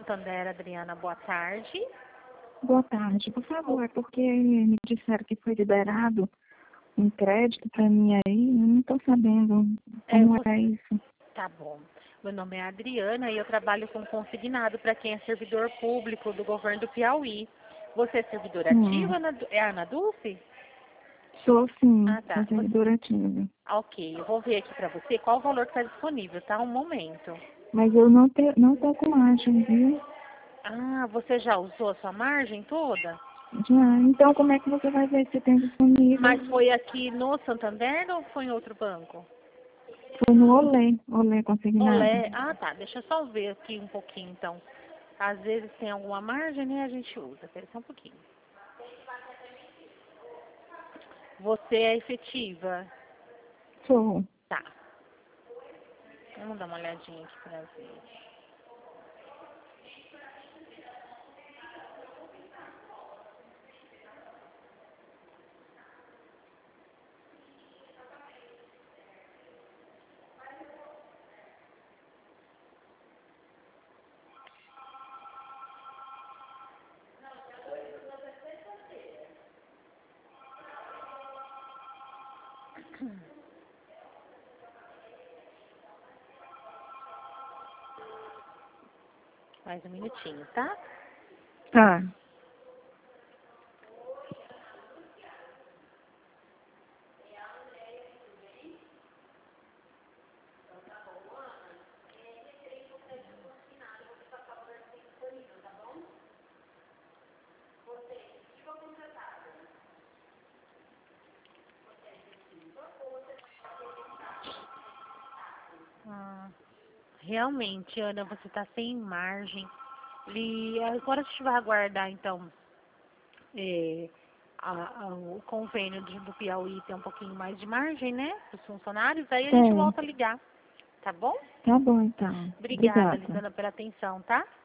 Santander, Adriana, boa tarde. Boa tarde, por favor, porque me disseram que foi liberado um crédito para mim aí, eu não estou sabendo como é isso. Tá bom. Meu nome é Adriana e eu trabalho com consignado para quem é servidor público do governo do Piauí. Você é servidora ativa? É a Ana Dulce? Sou sim, Ah, tá. sou servidora ativa. Ok, eu vou ver aqui para você qual o valor que está disponível, tá? Um momento. Mas eu não tô com margem, viu? Ah, você já usou a sua margem toda? Já, então como é que você vai ver se tem disponível? Mas foi aqui no Santander ou foi em outro banco? Foi no Olé consignado. Olé. Ah, tá. Deixa eu só ver aqui um pouquinho, então. Às vezes tem alguma margem, né? A gente usa. Espera só um pouquinho. Você é efetiva? Sou. Tá. Vamos dar uma olhadinha aqui pra ver. Mais um minutinho, tá? Tá. Realmente, Ana, você está sem margem. E agora a gente vai aguardar, então, o convênio do Piauí ter um pouquinho mais de margem, né? Para os funcionários. Aí a gente volta a ligar. Tá bom? Tá bom, então. Obrigada, Obrigada. Lisana, pela atenção, tá?